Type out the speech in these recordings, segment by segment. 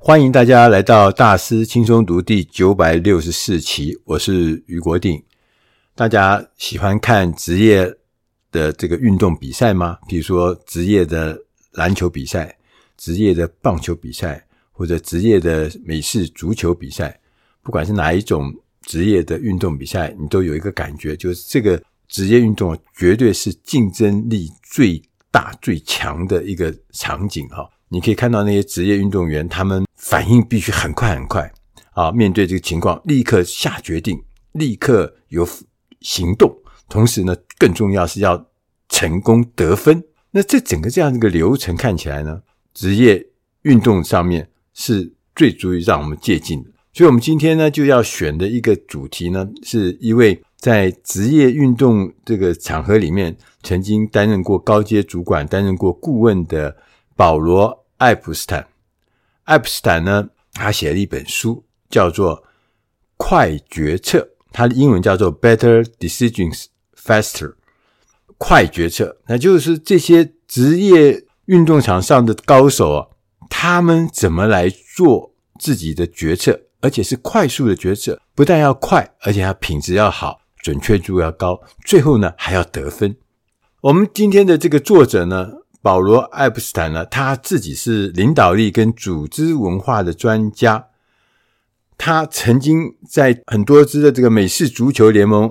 欢迎大家来到大师轻松读第964期，我是余国定。大家喜欢看职业的这个运动比赛吗？比如说职业的篮球比赛、职业的棒球比赛，或者职业的美式足球比赛，不管是哪一种职业的运动比赛，你都有一个感觉，就是这个职业运动绝对是竞争力最大最强的一个场景哈。你可以看到那些职业运动员，他们反应必须很快很快啊，面对这个情况立刻下决定，立刻有行动，同时呢更重要是要成功得分。那这整个这样一个流程看起来呢，职业运动上面是最足以让我们借鉴的。所以我们今天呢就要选的一个主题呢，是一位在职业运动这个场合里面曾经担任过高阶主管、担任过顾问的保罗·艾普斯坦。艾普斯坦呢，他写了一本书叫做快决策，他的英文叫做 Better Decisions Faster。 快决策，那就是这些职业运动场上的高手啊，他们怎么来做自己的决策，而且是快速的决策，不但要快，而且品质要好，准确度要高，最后呢还要得分。我们今天的这个作者呢，保罗·艾普斯坦呢，他自己是领导力跟组织文化的专家，他曾经在很多支的这个美式足球联盟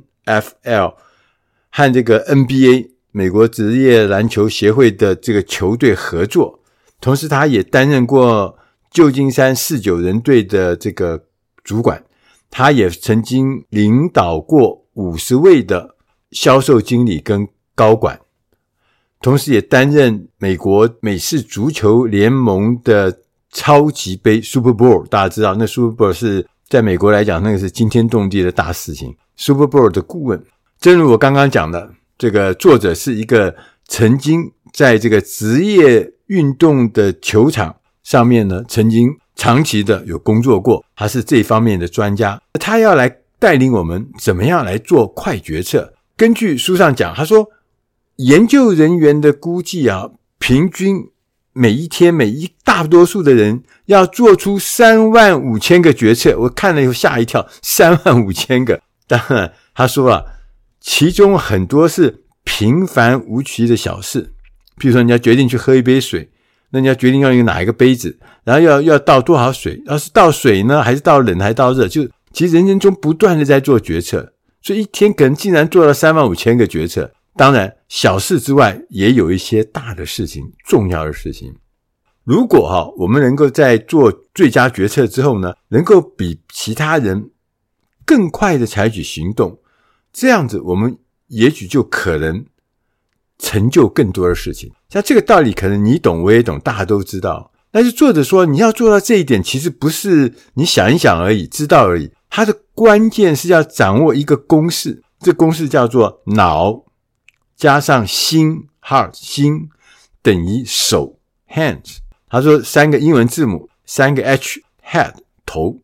NFL 和这个 NBA 美国职业篮球协会的这个球队合作，同时他也担任过旧金山49人队的这个主管，他也曾经领导过50位的销售经理跟高管，同时也担任美国美式足球联盟的超级杯 Super Bowl。 大家知道那 Super Bowl 是在美国来讲那个是惊天动地的大事情， Super Bowl 的顾问。正如我刚刚讲的，这个作者是一个曾经在这个职业运动的球场上面呢，曾经长期的有工作过，他是这方面的专家，他要来带领我们怎么样来做快决策。根据书上讲，他说研究人员的估计啊，平均每一天大多数的人要做出35000个决策。我看了以后吓一跳，35000个。当然他说啊，其中很多是平凡无奇的小事，譬如说你要决定去喝一杯水，那你要决定要用哪一个杯子，然后要倒多少水，要是倒水呢还是倒冷还是倒热，就其实人生中不断的在做决策，所以一天可能竟然做了35000个决策。当然小事之外也有一些大的事情，重要的事情。如果我们能够在做最佳决策之后呢，能够比其他人更快的采取行动，这样子我们也许就可能成就更多的事情。像这个道理可能你懂我也懂，大家都知道，但是作者说你要做到这一点，其实不是你想一想而已，知道而已，它的关键是要掌握一个公式，这公式叫做脑加上心 heart 心等于手 hands。 他说3个英文字母，3个 H head 头，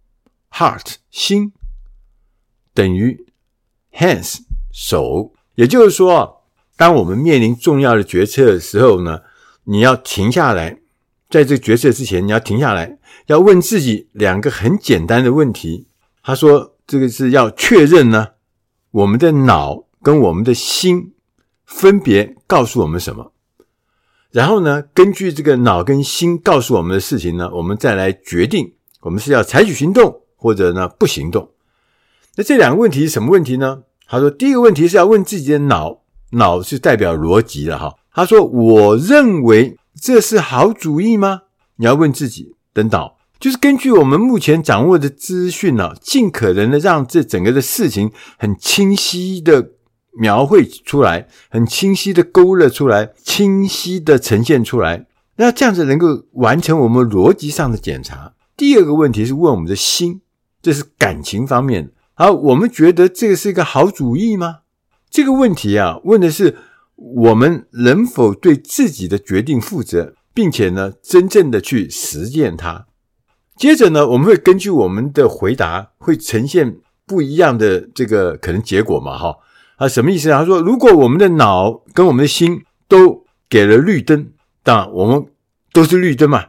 heart 心等于 hands 手。也就是说，当我们面临重要的决策的时候呢，你要停下来，在这个决策之前你要停下来，要问自己2个很简单的问题。他说这个是要确认呢，我们的脑跟我们的心分别告诉我们什么，然后呢根据这个脑跟心告诉我们的事情呢，我们再来决定我们是要采取行动或者呢不行动。那这2个问题是什么问题呢？他说第一个问题是要问自己的脑是代表逻辑了哈。他说我认为这是好主意吗？你要问自己的脑，就是根据我们目前掌握的资讯啊，尽可能的让这整个的事情很清晰的描绘出来，很清晰的勾勒出来，清晰的呈现出来，那这样子能够完成我们逻辑上的检查。第2个问题是问我们的心，这是感情方面的。好，我们觉得这个是一个好主意吗？这个问题啊，问的是我们能否对自己的决定负责，并且呢真正的去实践它。接着呢，我们会根据我们的回答会呈现不一样的这个可能结果嘛什么意思啊？他说如果我们的脑跟我们的心都给了绿灯，当然我们都是绿灯嘛，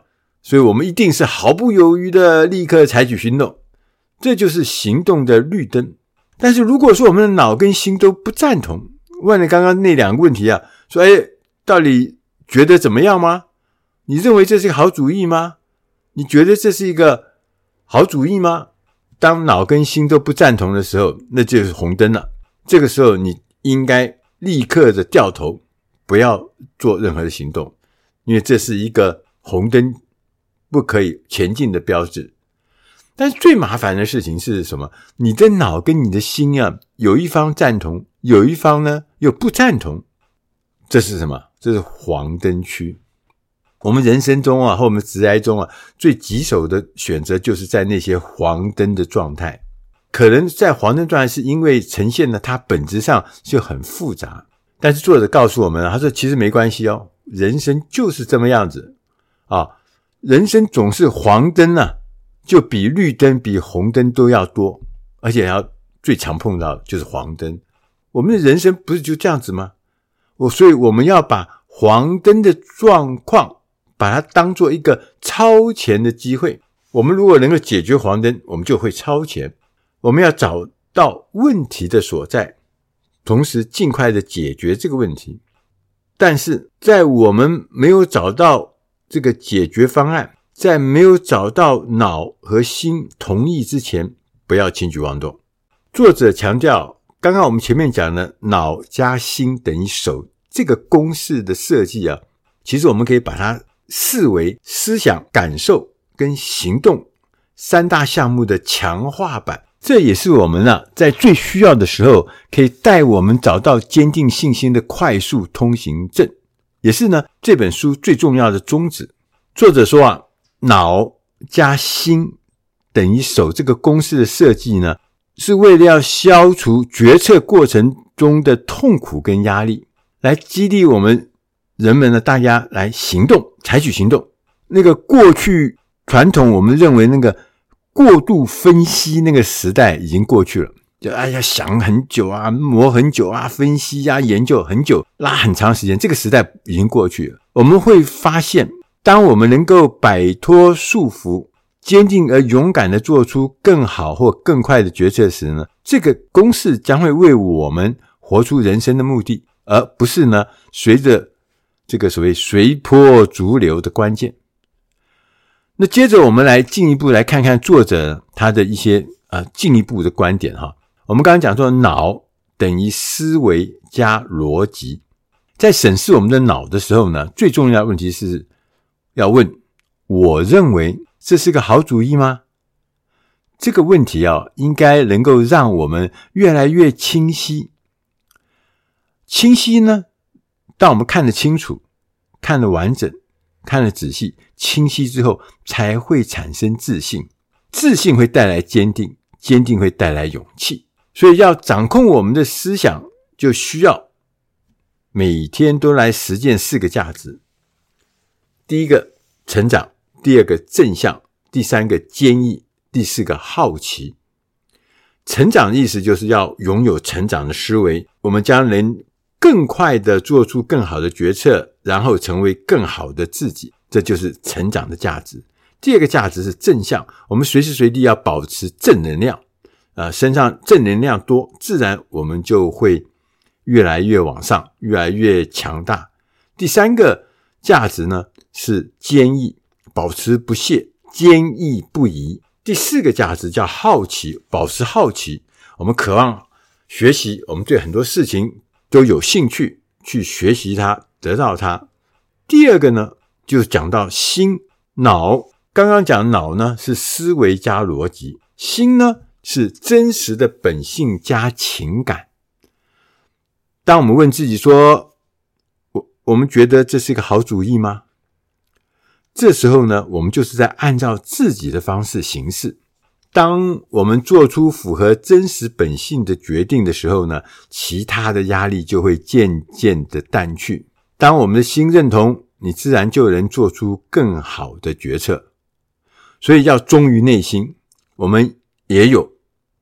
所以我们一定是毫不犹豫的立刻采取行动，这就是行动的绿灯。但是如果说我们的脑跟心都不赞同，问了刚刚那两个问题啊，说到底觉得怎么样吗？你认为这是一个好主意吗？你觉得这是一个好主意吗？当脑跟心都不赞同的时候，那就是红灯了。这个时候你应该立刻的掉头，不要做任何的行动，因为这是一个红灯不可以前进的标志。但是最麻烦的事情是什么？你的脑跟你的心啊，有一方赞同，有一方呢又不赞同。这是什么？这是黄灯区。我们人生中啊，和我们职涯中啊，最棘手的选择就是在那些黄灯的状态。可能在黄灯状态是因为呈现了它本质上就很复杂，但是作者告诉我们，他说其实没关系哦，人生就是这么样子啊，人生总是黄灯啊，就比绿灯比红灯都要多，而且要最常碰到就是黄灯。我们的人生不是就这样子吗？所以我们要把黄灯的状况把它当作一个超前的机会。我们如果能够解决黄灯，我们就会超前。我们要找到问题的所在，同时尽快的解决这个问题。但是在我们没有找到这个解决方案，在没有找到脑和心同意之前，不要轻举妄动。作者强调，刚刚我们前面讲的脑加心等于手这个公式的设计啊，其实我们可以把它视为思想、感受跟行动三大项目的强化版。这也是我们在最需要的时候可以带我们找到坚定信心的快速通行证，也是呢这本书最重要的宗旨。作者说脑加心等于手这个公式的设计呢，是为了要消除决策过程中的痛苦跟压力，来激励我们人们呢，大家来行动，采取行动。那个过去传统我们认为那个过度分析那个时代已经过去了，就想很久啊，磨很久啊，分析啊，研究很久，拉很长时间，这个时代已经过去了。我们会发现，当我们能够摆脱束缚，坚定而勇敢地做出更好或更快的决策时呢，这个公式将会为我们活出人生的目的，而不是呢随着这个所谓随波逐流的关键。那接着我们来进一步来看看作者他的一些进一步的观点哈。我们刚刚讲说脑等于思维加逻辑，在审视我们的脑的时候呢，最重要的问题是要问，我认为这是个好主意吗？这个问题应该能够让我们越来越清晰。清晰呢，当我们看得清楚，看得完整，看得仔细，清晰之后才会产生自信，自信会带来坚定，坚定会带来勇气。所以要掌控我们的思想，就需要每天都来实践4个价值。第一个成长，第二个正向，第三个坚毅，第4个好奇。成长的意思就是要拥有成长的思维，我们将能更快的做出更好的决策，然后成为更好的自己，这就是成长的价值。第二个价值是正向，我们随时随地要保持正能量，身上正能量多，自然我们就会越来越往上，越来越强大。第3个价值呢是坚毅，保持不懈，坚毅不移。第4个价值叫好奇，保持好奇，我们渴望学习，我们对很多事情都有兴趣去学习它，得到它。第2个呢就讲到心，脑，刚刚讲脑呢是思维加逻辑，心呢是真实的本性加情感。当我们问自己说，我们觉得这是一个好主意吗？这时候呢，我们就是在按照自己的方式行事。当我们做出符合真实本性的决定的时候呢，其他的压力就会渐渐的淡去。当我们的心认同，你自然就能做出更好的决策。所以要忠于内心，我们也有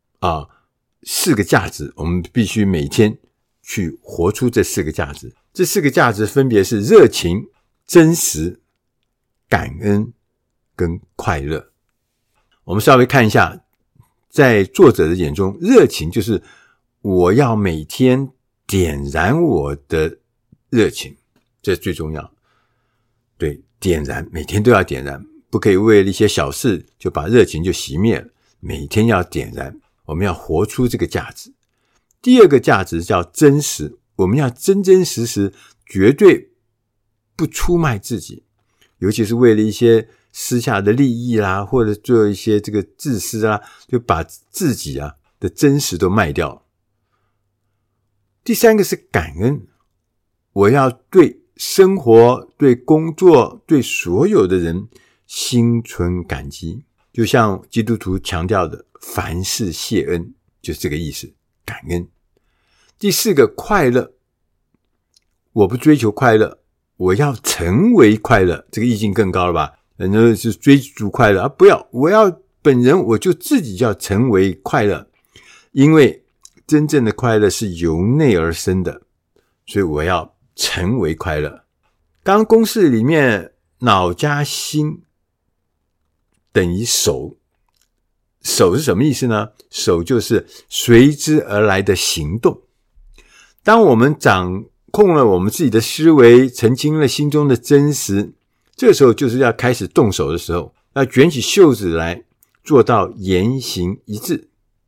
4个价值，我们必须每天去活出这4个价值。这4个价值分别是热情、真实、感恩、 跟快乐。我们稍微看一下，在作者的眼中，热情就是我要每天点燃我的热情，这最重要。对，点燃，每天都要点燃，不可以为了一些小事就把热情就熄灭了，每天要点燃，我们要活出这个价值。第二个价值叫真实，我们要真真实实，绝对不出卖自己，尤其是为了一些私下的利益啦，或者做一些这个自私啦，就把自己的真实都卖掉了。第三个是感恩，我要对生活、对工作、对所有的人心存感激，就像基督徒强调的凡事谢恩，就是这个意思，感恩。第四个快乐，我不追求快乐，我要成为快乐，这个意境更高了吧？很多人是追逐快乐不要，我要本人我就自己要成为快乐，因为真正的快乐是由内而生的，所以我要成为快乐。刚刚公式里面脑加心等于手，手是什么意思呢？手就是随之而来的行动。当我们掌控了我们自己的思维，澄清了心中的真实，这个时候就是要开始动手的时候，要卷起袖子来，做到言行一致。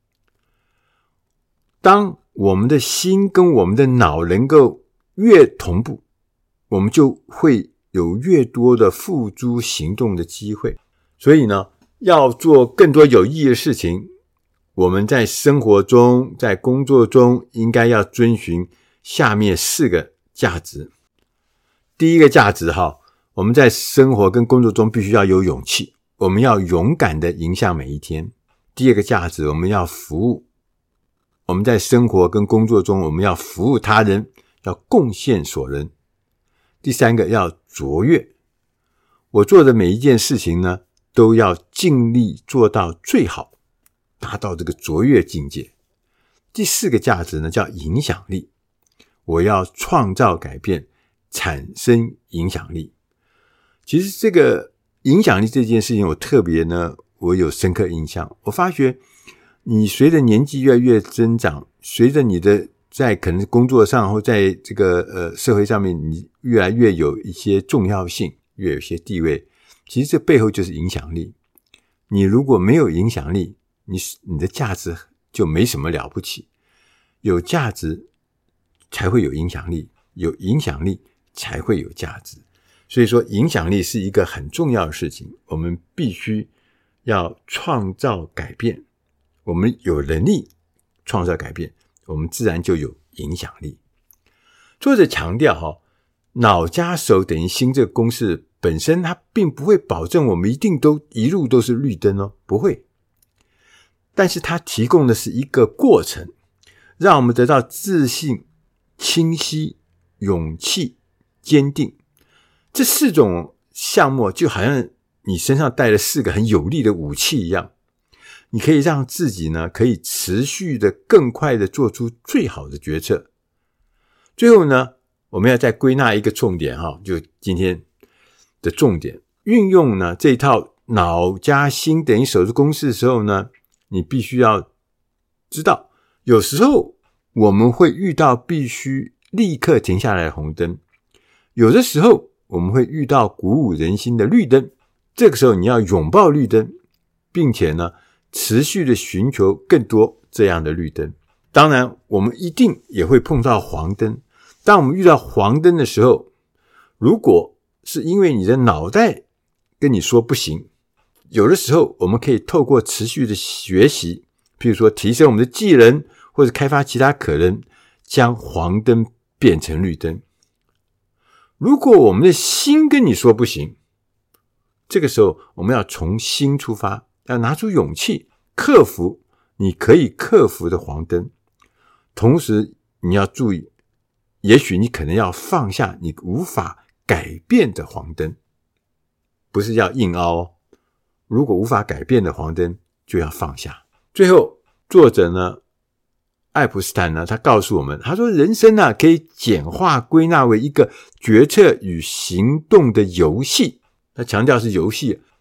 当我们的心跟我们的脑能够越同步，我们就会有越多的付诸行动的机会。所以呢，要做更多有意义的事情，我们在生活中，在工作中应该要遵循下面4个价值。第一个价值我们在生活跟工作中必须要有勇气，我们要勇敢的迎向每一天。第二个价值，我们要服务，我们在生活跟工作中我们要服务他人，要贡献所人。第三个要卓越，我做的每一件事情呢，都要尽力做到最好，达到这个卓越境界。第4个价值呢，叫影响力，我要创造改变，产生影响力。其实这个影响力这件事情，我特别呢，我有深刻印象。我发觉你随着年纪越来越增长，随着你的在可能工作上或在这个社会上面，你越来越有一些重要性，越有一些地位，其实这背后就是影响力。你如果没有影响力，你的价值就没什么了不起。有价值才会有影响力，有影响力才会有价值。所以说影响力是一个很重要的事情，我们必须要创造改变，我们有能力创造改变，我们自然就有影响力。作者强调脑加手等于心这个公式本身它并不会保证我们一路都是绿灯不会。但是它提供的是一个过程，让我们得到自信、清晰、勇气、坚定。这4种项目就好像你身上带了4个很有力的武器一样，你可以让自己呢可以持续的更快的做出最好的决策。最后呢，我们要再归纳一个重点就今天的重点，运用呢这一套脑加心等于手的公式的时候呢，你必须要知道，有时候我们会遇到必须立刻停下来的红灯，有的时候我们会遇到鼓舞人心的绿灯，这个时候你要拥抱绿灯，并且呢持续的寻求更多这样的绿灯。当然我们一定也会碰到黄灯，当我们遇到黄灯的时候，如果是因为你的脑袋跟你说不行，有的时候我们可以透过持续的学习，譬如说提升我们的技能，或者开发其他可能，将黄灯变成绿灯。如果我们的心跟你说不行，这个时候我们要从心出发，要拿出勇气，克服你可以克服的黄灯。同时你要注意，也许你可能要放下你无法改变的黄灯，不是要硬凹如果无法改变的黄灯就要放下。最后作者呢爱普斯坦呢，他告诉我们，他说人生可以简化归纳为一个决策与行动的游戏。他强调是游戏，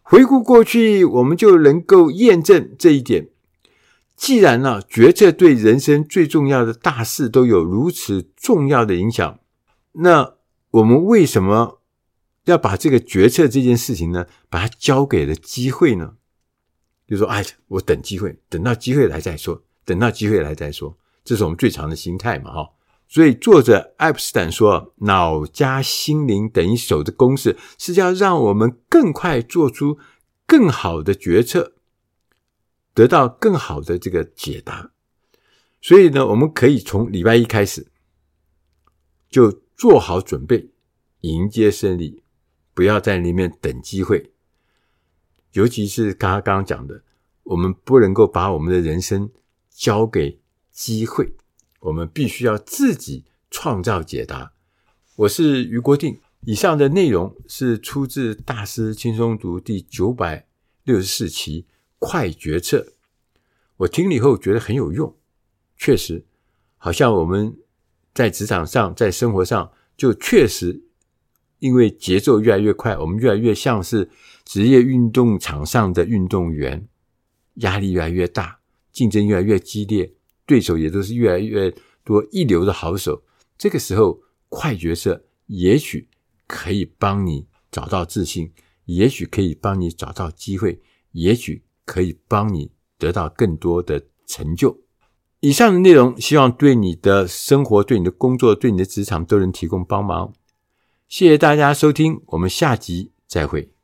回顾过去，我们就能够验证这一点。既然决策对人生最重要的大事都有如此重要的影响，那我们为什么要把这个决策这件事情呢，把它交给了机会呢？就说我等机会，等到机会来再说，等到机会来再说，这是我们最常的心态嘛。所以作者爱普斯坦说，脑加心灵等于手的公式是要让我们更快做出更好的决策，得到更好的这个解答。所以呢，我们可以从礼拜一开始就做好准备，迎接胜利，不要在里面等机会。尤其是刚刚讲的，我们不能够把我们的人生交给机会，我们必须要自己创造解答。我是余国定，以上的内容是出自大师轻松读第964期快决策。我听了以后觉得很有用，确实好像我们在职场上，在生活上，就确实因为节奏越来越快，我们越来越像是职业运动场上的运动员，压力越来越大，竞争越来越激烈，对手也都是越来越多一流的好手。这个时候快决策也许可以帮你找到自信，也许可以帮你找到机会，也许可以帮你得到更多的成就。以上的内容希望对你的生活，对你的工作，对你的职场都能提供帮忙。谢谢大家收听，我们下集再会。